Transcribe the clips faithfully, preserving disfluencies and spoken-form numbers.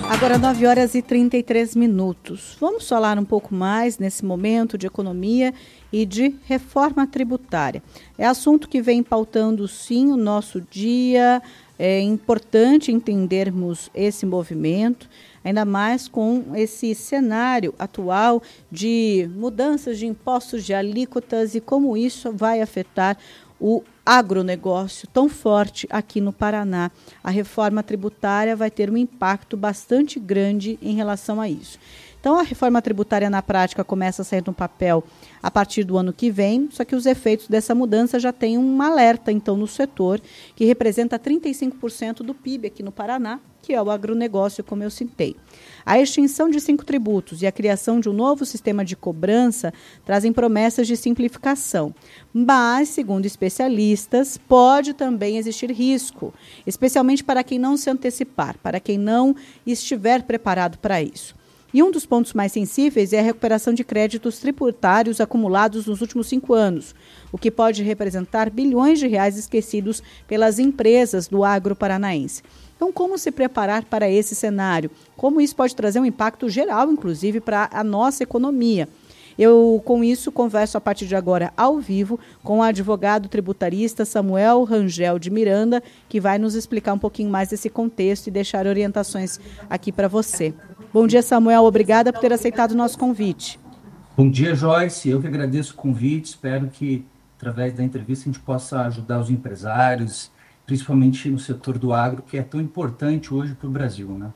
Agora nove horas e trinta e três minutos. Vamos falar um pouco mais nesse momento de economia e de reforma tributária. É assunto que vem pautando sim o nosso dia. É importante entendermos esse movimento, ainda mais com esse cenário atual de mudanças de impostos, de alíquotas e como isso vai afetar o agronegócio tão forte aqui no Paraná. A reforma tributária vai ter um impacto bastante grande em relação a isso. Então, a reforma tributária na prática começa a sair no papel a partir do ano que vem, só que os efeitos dessa mudança já têm um alerta, então, no setor, que representa trinta e cinco por cento do P I B aqui no Paraná, que é o agronegócio, como eu citei. A extinção de cinco tributos e a criação de um novo sistema de cobrança trazem promessas de simplificação. Mas, segundo especialistas, pode também existir risco, especialmente para quem não se antecipar, para quem não estiver preparado para isso. E um dos pontos mais sensíveis é a recuperação de créditos tributários acumulados nos últimos cinco anos, o que pode representar bilhões de reais esquecidos pelas empresas do agro paranaense. Então, como se preparar para esse cenário? Como isso pode trazer um impacto geral, inclusive, para a nossa economia? Eu, com isso, converso a partir de agora ao vivo com o advogado tributarista Samuel Rangel de Miranda, que vai nos explicar um pouquinho mais desse contexto e deixar orientações aqui para você. Bom dia, Samuel. Obrigada por ter aceitado o nosso convite. Bom dia, Joyce. Eu que agradeço o convite. Espero que, através da entrevista, a gente possa ajudar os empresários, principalmente no setor do agro, que é tão importante hoje para o Brasil, né?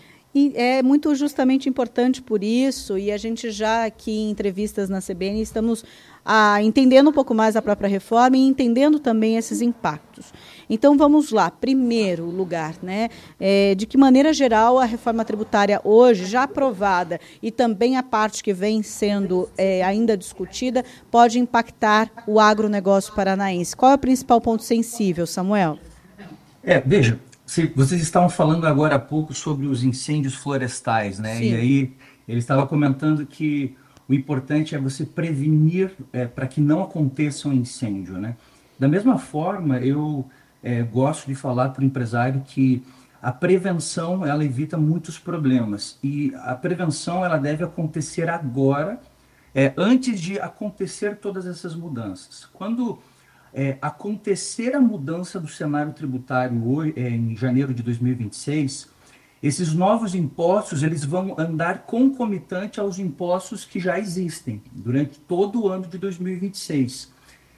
E é muito justamente importante por isso, e a gente já aqui em entrevistas na C B N estamos ah, entendendo um pouco mais a própria reforma e entendendo também esses impactos. Então vamos lá, primeiro lugar, né? É, de que maneira geral a reforma tributária hoje, já aprovada, e também a parte que vem sendo é, ainda discutida, pode impactar o agronegócio paranaense? Qual é o principal ponto sensível, Samuel? É, veja, se- vocês estavam falando agora há pouco sobre os incêndios florestais, né? E Sim. aí ele estava comentando que o importante é você prevenir para que não aconteça um incêndio, né? Da mesma forma, eu é, gosto de falar para o empresário que a prevenção ela evita muitos problemas e a prevenção ela deve acontecer agora, é, antes de acontecer todas essas mudanças. Quando é, acontecer a mudança do cenário tributário hoje, é, em janeiro de dois mil e vinte e seis, esses novos impostos eles vão andar concomitante aos impostos que já existem durante todo o ano de dois mil e vinte e seis.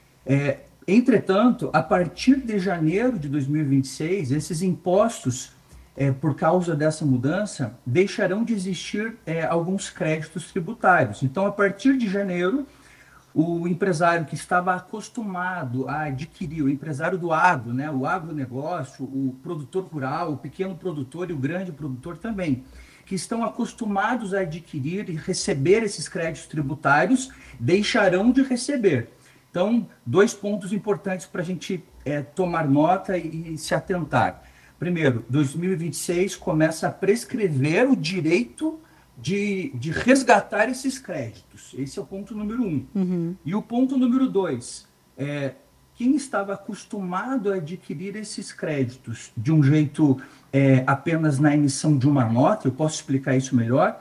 É, entretanto, a partir de janeiro de dois mil e vinte e seis, esses impostos, é, por causa dessa mudança, deixarão de existir é, alguns créditos tributários. Então, a partir de janeiro, o empresário que estava acostumado a adquirir, o empresário do agro, né, o agronegócio, o produtor rural, o pequeno produtor e o grande produtor também, que estão acostumados a adquirir e receber esses créditos tributários, deixarão de receber. Então, dois pontos importantes para a gente é, tomar nota e, e se atentar. Primeiro, dois mil e vinte e seis começa a prescrever o direito de, de resgatar esses créditos. Esse é o ponto número um. Uhum. E o ponto número dois, é, quem estava acostumado a adquirir esses créditos de um jeito é, apenas na emissão de uma nota, eu posso explicar isso melhor,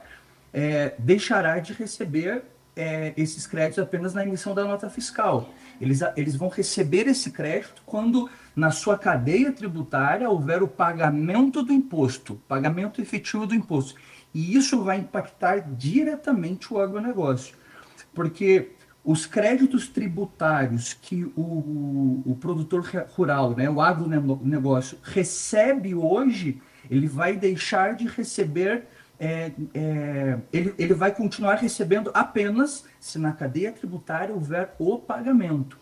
é, deixará de receber é, esses créditos apenas na emissão da nota fiscal. Eles, eles vão receber esse crédito quando na sua cadeia tributária houver o pagamento do imposto, pagamento efetivo do imposto. E isso vai impactar diretamente o agronegócio, porque os créditos tributários que o, o, o produtor rural, né, o agronegócio, recebe hoje, ele vai deixar de receber, é, é, ele, ele vai continuar recebendo apenas se na cadeia tributária houver o pagamento.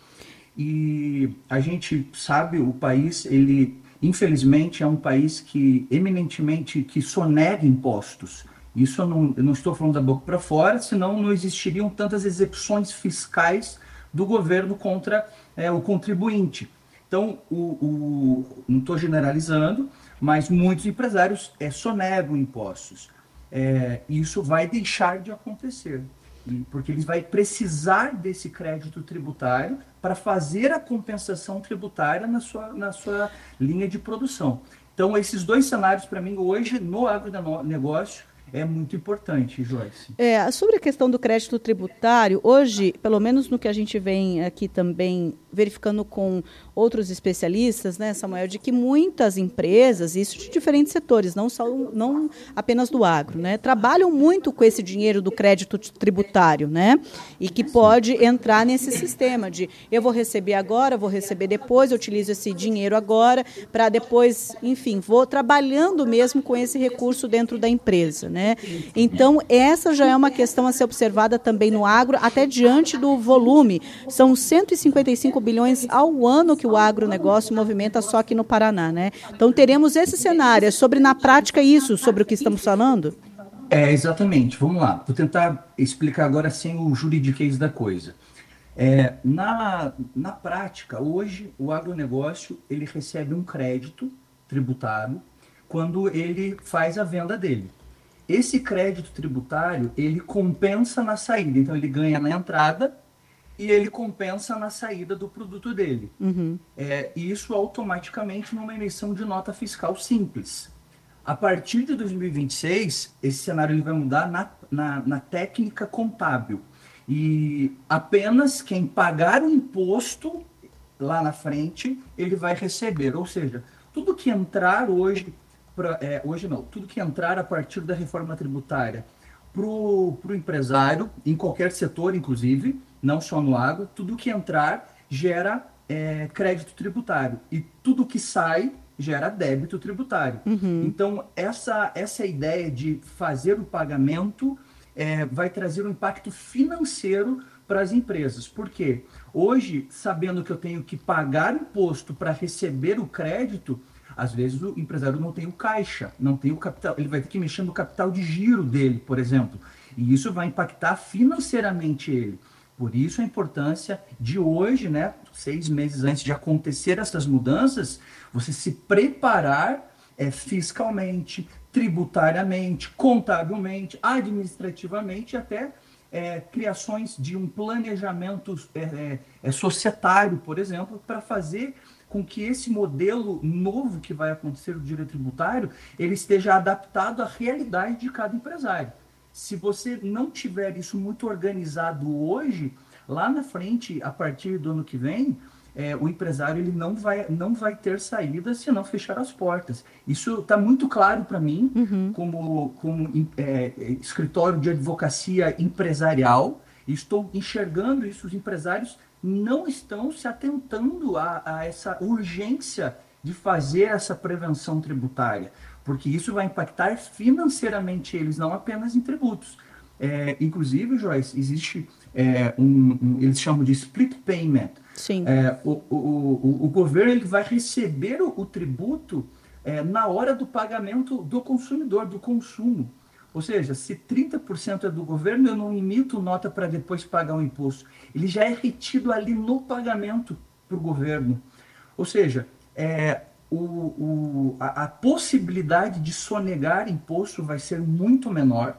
E a gente sabe, o país, ele infelizmente é um país que eminentemente que sonega impostos. Isso eu não, eu não estou falando da boca para fora, senão não existiriam tantas execuções fiscais do governo contra é, o contribuinte. Então, o, o, não estou generalizando, mas muitos empresários é, sonegam impostos. É, isso vai deixar de acontecer, porque eles vão precisar desse crédito tributário para fazer a compensação tributária na sua, na sua linha de produção. Então, esses dois cenários, para mim, hoje, no agronegócio, é muito importante, Joyce. É, sobre a questão do crédito tributário, hoje, pelo menos no que a gente vem aqui também verificando com outros especialistas, né, Samuel, de que muitas empresas, isso de diferentes setores, não, só, não apenas do agro, né, trabalham muito com esse dinheiro do crédito tributário, né, e que pode entrar nesse sistema de eu vou receber agora, vou receber depois, eu utilizo esse dinheiro agora para depois, enfim, vou trabalhando mesmo com esse recurso dentro da empresa, né. Então, essa já é uma questão a ser observada também no agro, até diante do volume. São cento e cinquenta e cinco bilhões ao ano que o agronegócio movimenta só aqui no Paraná, né? Então, teremos esse cenário. É sobre, na prática, isso, sobre o que estamos falando? É, exatamente. Vamos lá. Vou tentar explicar agora sem o juridiquês da coisa. É, na, na prática, hoje, o agronegócio ele recebe um crédito tributário quando ele faz a venda dele. Esse crédito tributário, ele compensa na saída. Então, ele ganha na entrada e ele compensa na saída do produto dele. Uhum. É, e isso automaticamente numa emissão de nota fiscal simples. A partir de dois mil e vinte e seis, esse cenário ele vai mudar na, na, na técnica contábil. E apenas quem pagar o imposto lá na frente, ele vai receber. Ou seja, tudo que entrar hoje, pra, é, hoje não, tudo que entrar a partir da reforma tributária para o empresário, em qualquer setor, inclusive, não só no agro, tudo que entrar gera é, crédito tributário. E tudo que sai gera débito tributário. Uhum. Então, essa, essa ideia de fazer o pagamento é, vai trazer um impacto financeiro para as empresas. Por quê? Hoje, sabendo que eu tenho que pagar imposto para receber o crédito, às vezes o empresário não tem o caixa, não tem o capital, ele vai ter que mexer no capital de giro dele, por exemplo. E isso vai impactar financeiramente ele. Por isso a importância de hoje, né, seis meses antes de acontecer essas mudanças, você se preparar é, fiscalmente, tributariamente, contabilmente, administrativamente, até é, criações de um planejamento é, é, societário, por exemplo, para fazer com que esse modelo novo que vai acontecer do direito tributário, ele esteja adaptado à realidade de cada empresário. Se você não tiver isso muito organizado hoje, lá na frente, a partir do ano que vem, é, o empresário ele não, vai, não vai ter saída se não fechar as portas. Isso está muito claro para mim, Uhum. como, como é, escritório de advocacia empresarial. Estou enxergando isso, os empresários não estão se atentando a, a essa urgência de fazer essa prevenção tributária, porque isso vai impactar financeiramente eles, não apenas em tributos. É, inclusive, Joyce, existe é, um, um, eles chamam de split payment. Sim. É, o, o, o, o governo ele vai receber o, o tributo é, na hora do pagamento do consumidor, do consumo. Ou seja, se trinta por cento é do governo, eu não emito nota para depois pagar o imposto. Ele já é retido ali no pagamento para o governo. Ou seja, é, o, o, a, a possibilidade de sonegar imposto vai ser muito menor.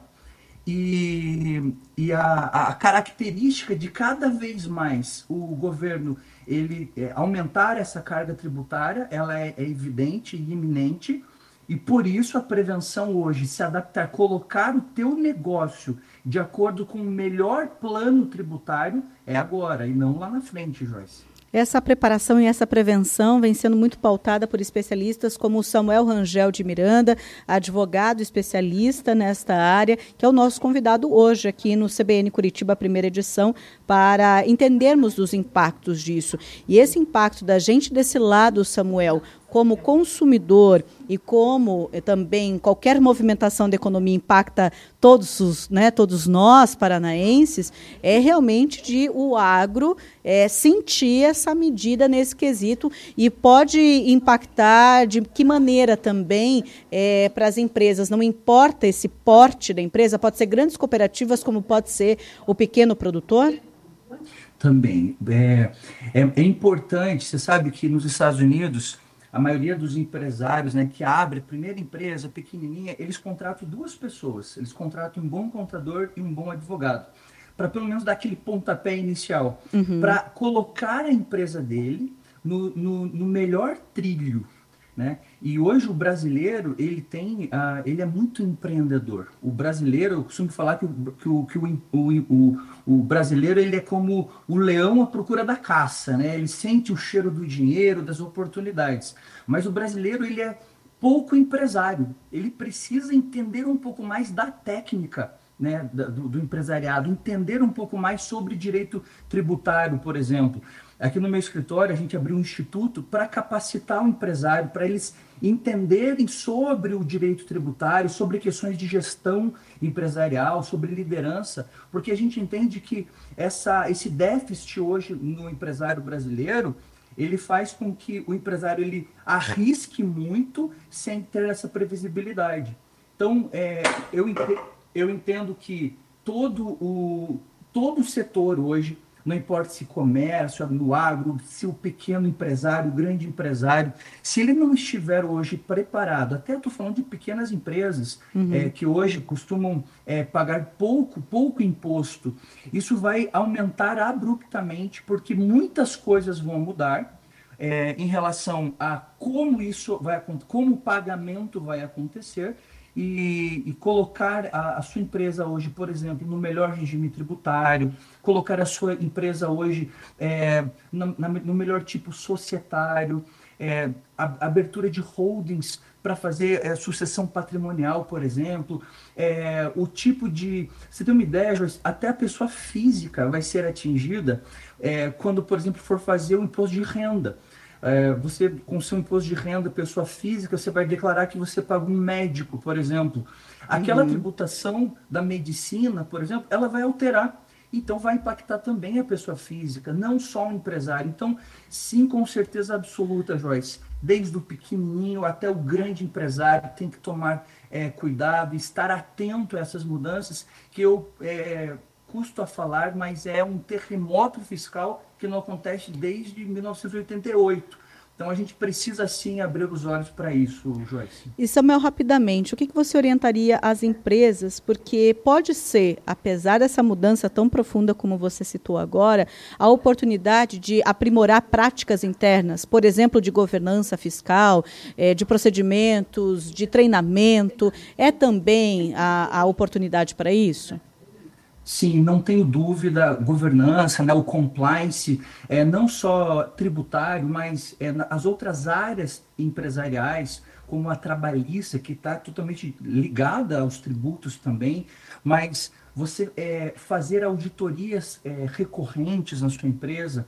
E, e a, a característica de cada vez mais o governo ele é, aumentar essa carga tributária, ela é, é evidente e iminente. E por isso a prevenção hoje, se adaptar, colocar o teu negócio de acordo com o melhor plano tributário, é agora e não lá na frente, Joyce. Essa preparação e essa prevenção vem sendo muito pautada por especialistas como o Samuel Rangel de Miranda, advogado especialista nesta área, que é o nosso convidado hoje aqui no C B N Curitiba, primeira edição, para entendermos os impactos disso. E esse impacto da gente desse lado, Samuel, como consumidor e como também qualquer movimentação da economia impacta todos, os, né, todos nós paranaenses, é realmente de o agro é, sentir essa medida nesse quesito e pode impactar de que maneira também é, para as empresas, não importa esse porte da empresa, pode ser grandes cooperativas como pode ser o pequeno produtor? Também. É, é, é importante, você sabe que nos Estados Unidos a maioria dos empresários, né, que abre a primeira empresa pequenininha, eles contratam duas pessoas. Eles contratam um bom contador e um bom advogado, para pelo menos dar aquele pontapé inicial, uhum. para colocar a empresa dele no, no, no melhor trilho. né? E hoje o brasileiro, ele tem, uh, ele é muito empreendedor. O brasileiro, eu costumo falar que, o, que, o, que o, o, o brasileiro, ele é como o leão à procura da caça, né? Ele sente o cheiro do dinheiro, das oportunidades. Mas o brasileiro, ele é pouco empresário. Ele precisa entender um pouco mais da técnica, né, do, do empresariado, entender um pouco mais sobre direito tributário, por exemplo. Aqui no meu escritório, a gente abriu um instituto para capacitar o empresário, para eles entenderem sobre o direito tributário, sobre questões de gestão empresarial, sobre liderança, porque a gente entende que essa, esse déficit hoje no empresário brasileiro, ele faz com que o empresário ele arrisque muito sem ter essa previsibilidade. Então, é, eu, entendo, eu entendo que todo o, todo o setor hoje, não importa se comércio, no agro, se o pequeno empresário, o grande empresário, se ele não estiver hoje preparado, até estou falando de pequenas empresas, uhum. é, que hoje costumam é, pagar pouco, pouco imposto, isso vai aumentar abruptamente, porque muitas coisas vão mudar é, em relação a como isso vai acontecer, como o pagamento vai acontecer, E, e colocar a, a sua empresa hoje, por exemplo, no melhor regime tributário, colocar a sua empresa hoje é, na, na, no melhor tipo societário, é, a, a abertura de holdings para fazer é, sucessão patrimonial, por exemplo, é, o tipo de... Você tem uma ideia, Joyce? Até a pessoa física vai ser atingida é, quando, por exemplo, for fazer o imposto de renda. É, você, com seu imposto de renda, pessoa física, você vai declarar que você paga um médico, por exemplo. Aquela uhum. tributação da medicina, por exemplo, ela vai alterar. Então, vai impactar também a pessoa física, não só o empresário. Então, sim, com certeza absoluta, Joyce. Desde o pequenininho até o grande empresário tem que tomar é, cuidado, estar atento a essas mudanças que eu... É, custo a falar, mas é um terremoto fiscal que não acontece desde mil novecentos e oitenta e oito. Então, a gente precisa, sim, abrir os olhos para isso, Joyce. E, Samuel, rapidamente, o que, que você orientaria às empresas? Porque pode ser, apesar dessa mudança tão profunda como você citou agora, a oportunidade de aprimorar práticas internas, por exemplo, de governança fiscal, eh, de procedimentos, de treinamento. É também a, a oportunidade para isso? Sim, não tenho dúvida, governança, né, o compliance, é, não só tributário, mas é, as outras áreas empresariais, como a trabalhista, que está totalmente ligada aos tributos também, mas você é, fazer auditorias é, recorrentes na sua empresa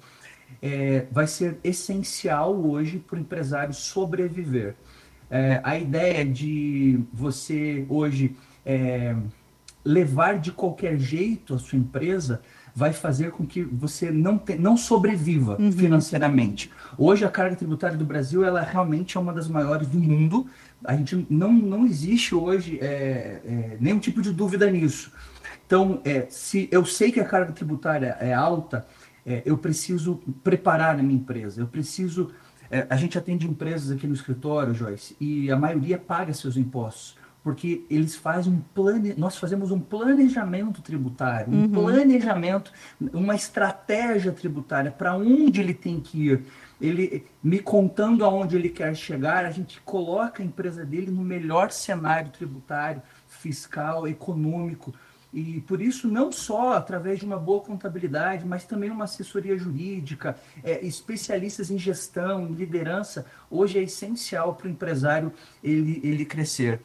é, vai ser essencial hoje para o empresário sobreviver. É, a ideia de você hoje... É, levar de qualquer jeito a sua empresa vai fazer com que você não, te, não sobreviva uhum. financeiramente. Hoje a carga tributária do Brasil ela realmente é uma das maiores do mundo. A gente não, não existe hoje é, é, nenhum tipo de dúvida nisso. Então, é, se eu sei que a carga tributária é alta, é, eu preciso preparar a minha empresa. Eu preciso... É, a gente atende empresas aqui no escritório, Joyce, e a maioria paga seus impostos. Porque eles fazem um plane... nós fazemos um planejamento tributário, um uhum. planejamento, uma estratégia tributária para onde ele tem que ir. Ele me contando aonde ele quer chegar, a gente coloca a empresa dele no melhor cenário tributário, fiscal, econômico. E por isso, não só através de uma boa contabilidade, mas também uma assessoria jurídica, é, especialistas em gestão, em liderança, hoje é essencial para o empresário ele, ele crescer.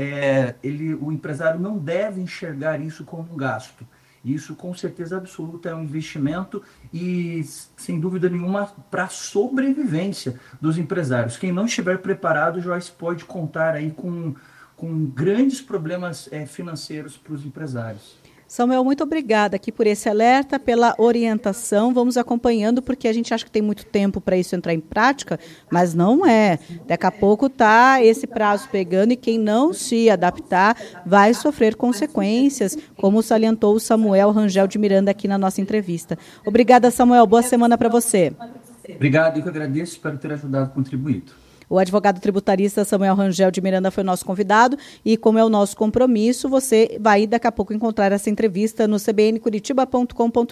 É, ele, o empresário não deve enxergar isso como um gasto. Isso, com certeza absoluta, é um investimento e, sem dúvida nenhuma, para a sobrevivência dos empresários. Quem não estiver preparado, Joyce, pode contar aí com, com grandes problemas é, financeiros para os empresários. Samuel, muito obrigada aqui por esse alerta, pela orientação. Vamos acompanhando, porque a gente acha que tem muito tempo para isso entrar em prática, mas não é. Daqui a pouco está esse prazo pegando e quem não se adaptar vai sofrer consequências, como salientou o Samuel Rangel de Miranda aqui na nossa entrevista. Obrigada, Samuel. Boa semana para você. Obrigado, eu que agradeço. Espero ter ajudado, contribuído. O advogado tributarista Samuel Rangel de Miranda foi nosso convidado e, como é o nosso compromisso, você vai daqui a pouco encontrar essa entrevista no c b n curitiba ponto com ponto